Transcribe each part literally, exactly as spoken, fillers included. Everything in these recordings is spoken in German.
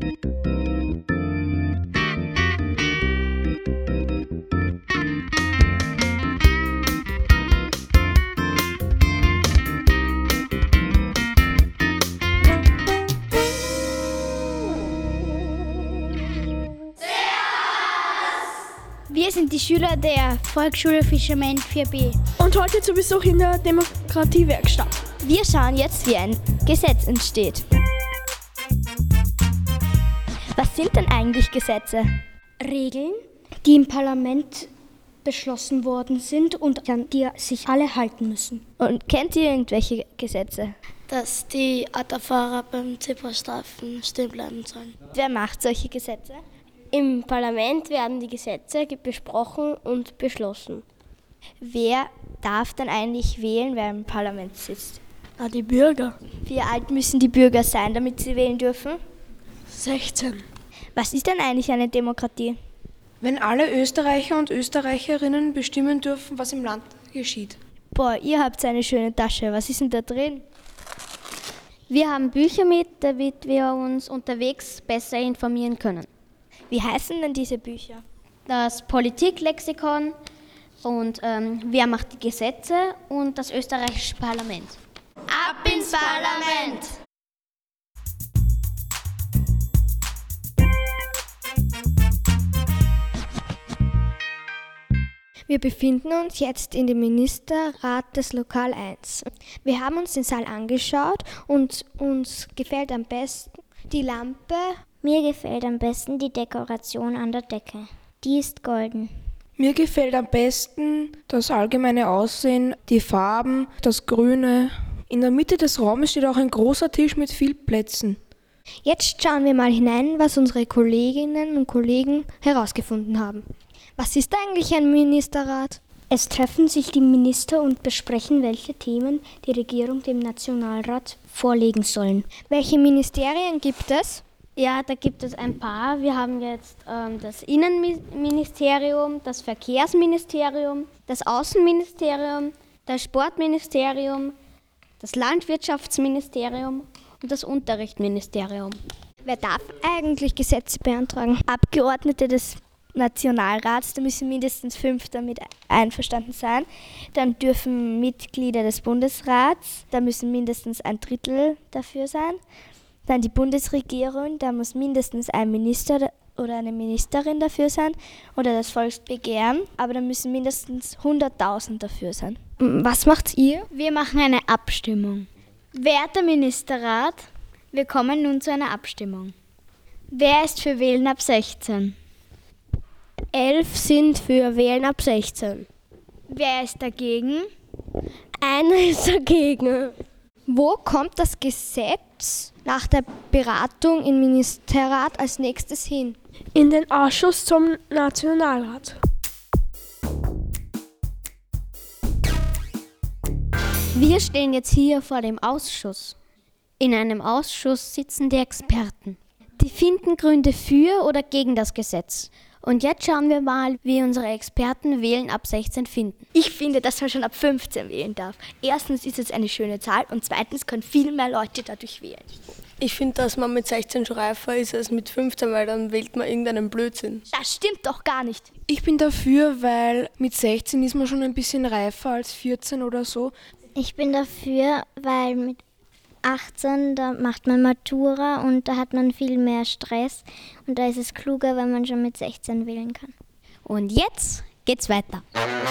Wir sind die Schüler der Volksschule Fischermann vier b. Und heute zu Besuch in der Demokratiewerkstatt. Wir schauen jetzt, wie ein Gesetz entsteht. Was sind denn eigentlich Gesetze? Regeln, die im Parlament beschlossen worden sind und an die sich alle halten müssen. Und kennt ihr irgendwelche Gesetze? Dass die Autofahrer beim Zebrastreifen stehen bleiben sollen. Wer macht solche Gesetze? Im Parlament werden die Gesetze besprochen und beschlossen. Wer darf dann eigentlich wählen, wer im Parlament sitzt? Ah, die Bürger. Wie alt müssen die Bürger sein, damit sie wählen dürfen? sechzehn. Was ist denn eigentlich eine Demokratie? Wenn alle Österreicher und Österreicherinnen bestimmen dürfen, was im Land geschieht. Boah, ihr habt eine schöne Tasche. Was ist denn da drin? Wir haben Bücher mit, damit wir uns unterwegs besser informieren können. Wie heißen denn diese Bücher? Das Politiklexikon und ähm, Wer macht die Gesetze und das österreichische Parlament. Ab ins Parlament! Wir befinden uns jetzt in dem Ministerrat des Lokal eins. Wir haben uns den Saal angeschaut und uns gefällt am besten die Lampe. Mir gefällt am besten die Dekoration an der Decke. Die ist golden. Mir gefällt am besten das allgemeine Aussehen, die Farben, das Grüne. In der Mitte des Raumes steht auch ein großer Tisch mit vielen Plätzen. Jetzt schauen wir mal hinein, was unsere Kolleginnen und Kollegen herausgefunden haben. Was ist eigentlich ein Ministerrat? Es treffen sich die Minister und besprechen, welche Themen die Regierung dem Nationalrat vorlegen sollen. Welche Ministerien gibt es? Ja, da gibt es ein paar. Wir haben jetzt ähm, das Innenministerium, das Verkehrsministerium, das Außenministerium, das Sportministerium, das Landwirtschaftsministerium und das Unterrichtsministerium. Wer darf eigentlich Gesetze beantragen? Abgeordnete des Nationalrats, da müssen mindestens fünf damit einverstanden sein. Dann dürfen Mitglieder des Bundesrats, da müssen mindestens ein Drittel dafür sein. Dann die Bundesregierung, da muss mindestens ein Minister oder eine Ministerin dafür sein oder das Volksbegehren, aber da müssen mindestens hunderttausend dafür sein. Was macht ihr? Wir machen eine Abstimmung. Werter Ministerrat, wir kommen nun zu einer Abstimmung. Wer ist für Wählen ab sechzehn? Elf sind für Wählen ab sechzehn. Wer ist dagegen? Einer ist dagegen. Wo kommt das Gesetz nach der Beratung im Ministerrat als nächstes hin? In den Ausschuss zum Nationalrat. Wir stehen jetzt hier vor dem Ausschuss. In einem Ausschuss sitzen die Experten. Die finden Gründe für oder gegen das Gesetz. Und jetzt schauen wir mal, wie unsere Experten Wählen ab sechzehn finden. Ich finde, dass man schon ab fünfzehn wählen darf. Erstens ist es eine schöne Zahl und zweitens können viel mehr Leute dadurch wählen. Ich finde, dass man mit sechzehn schon reifer ist als mit fünfzehn, weil dann wählt man irgendeinen Blödsinn. Das stimmt doch gar nicht. Ich bin dafür, weil mit sechzehn ist man schon ein bisschen reifer als vierzehn oder so. Ich bin dafür, weil mit achtzehn, da macht man Matura und da hat man viel mehr Stress und da ist es kluger, wenn man schon mit sechzehn wählen kann. Und jetzt geht's weiter.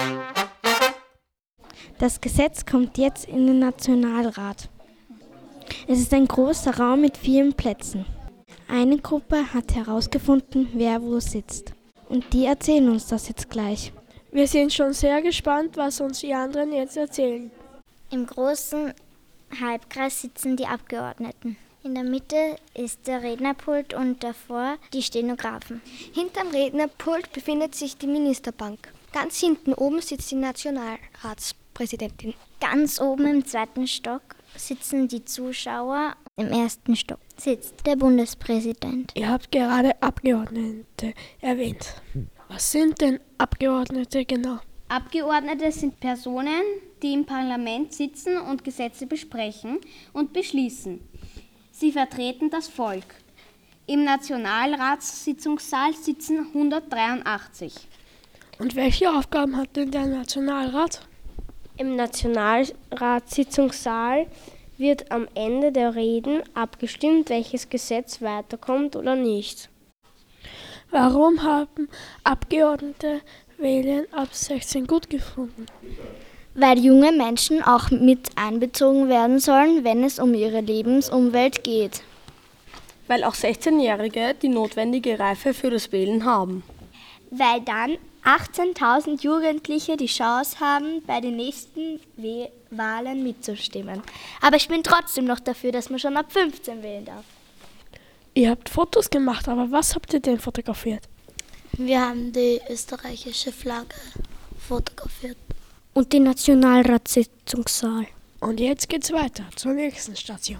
Das Gesetz kommt jetzt in den Nationalrat. Es ist ein großer Raum mit vielen Plätzen. Eine Gruppe hat herausgefunden, wer wo sitzt. Und die erzählen uns das jetzt gleich. Wir sind schon sehr gespannt, was uns die anderen jetzt erzählen. Im großen Halbkreis sitzen die Abgeordneten. In der Mitte ist der Rednerpult und davor die Stenografen. Hinterm Rednerpult befindet sich die Ministerbank. Ganz hinten oben sitzt die Nationalratspräsidentin. Ganz oben im zweiten Stock sitzen die Zuschauer. Im ersten Stock sitzt der Bundespräsident. Ihr habt gerade Abgeordnete erwähnt. Was sind denn Abgeordnete genau? Abgeordnete sind Personen, die im Parlament sitzen und Gesetze besprechen und beschließen. Sie vertreten das Volk. Im Nationalratssitzungssaal sitzen hundertdreiundachtzig. Und welche Aufgaben hat denn der Nationalrat? Im Nationalratssitzungssaal wird am Ende der Reden abgestimmt, welches Gesetz weiterkommt oder nicht. Warum haben Abgeordnete Wählen ab sechzehn gut gefunden? Weil junge Menschen auch mit einbezogen werden sollen, wenn es um ihre Lebensumwelt geht. Weil auch sechzehnjährige die notwendige Reife für das Wählen haben. Weil dann achtzehntausend Jugendliche die Chance haben, bei den nächsten We- Wahlen mitzustimmen. Aber ich bin trotzdem noch dafür, dass man schon ab fünfzehn wählen darf. Ihr habt Fotos gemacht, aber was habt ihr denn fotografiert? Wir haben die österreichische Flagge fotografiert. Und den Nationalratssitzungssaal. Und jetzt geht's weiter zur nächsten Station.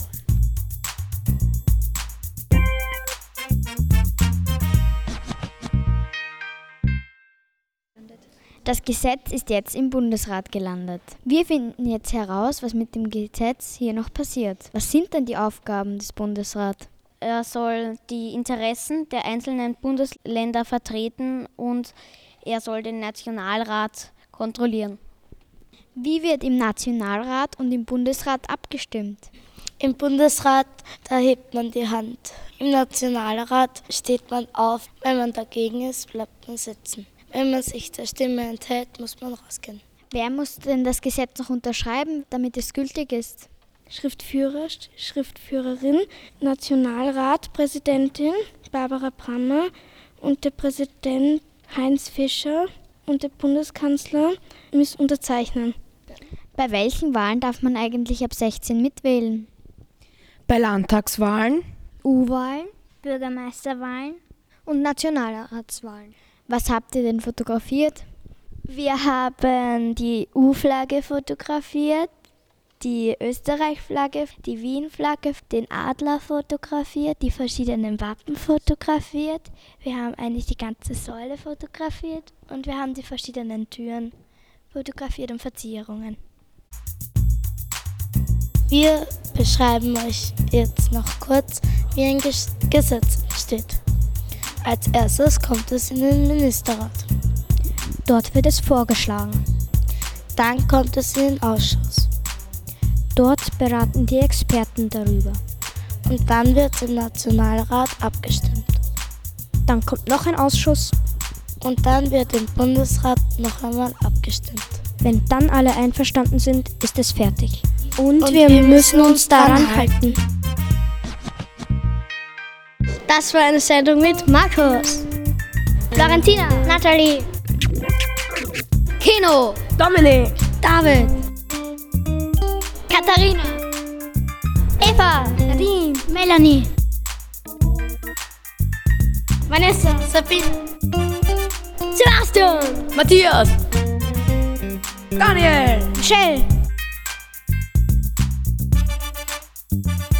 Das Gesetz ist jetzt im Bundesrat gelandet. Wir finden jetzt heraus, was mit dem Gesetz hier noch passiert. Was sind denn die Aufgaben des Bundesrats? Er soll die Interessen der einzelnen Bundesländer vertreten und er soll den Nationalrat kontrollieren. Wie wird im Nationalrat und im Bundesrat abgestimmt? Im Bundesrat, da hebt man die Hand. Im Nationalrat steht man auf. Wenn man dagegen ist, bleibt man sitzen. Wenn man sich der Stimme enthält, muss man rausgehen. Wer muss denn das Gesetz noch unterschreiben, damit es gültig ist? Schriftführer, Schriftführerin, Nationalrat, Präsidentin Barbara Brammer und der Präsident Heinz Fischer und der Bundeskanzler müssen unterzeichnen. Bei welchen Wahlen darf man eigentlich ab sechzehn mitwählen? Bei Landtagswahlen, U-Wahlen, Bürgermeisterwahlen und Nationalratswahlen. Was habt ihr denn fotografiert? Wir haben die U-Flagge fotografiert, die Österreich-Flagge, die Wien-Flagge, den Adler fotografiert, die verschiedenen Wappen fotografiert. Wir haben eigentlich die ganze Säule fotografiert und wir haben die verschiedenen Türen fotografiert und Verzierungen. Wir beschreiben euch jetzt noch kurz, wie ein Ges- Gesetz entsteht. Als erstes kommt es in den Ministerrat. Dort wird es vorgeschlagen. Dann kommt es in den Ausschuss. Dort beraten die Experten darüber. Und dann wird im Nationalrat abgestimmt. Dann kommt noch ein Ausschuss. Und dann wird im Bundesrat noch einmal abgestimmt. Wenn dann alle einverstanden sind, ist es fertig. Und, Und wir, wir müssen müssen uns daran halten. Das war eine Sendung mit Markus, Florentina, Nathalie, Kino, Dominik, David, Katharina, Eva, Nadine, Melanie, Vanessa, Sabine, Sebastian, Matthias, Daniel, Michelle.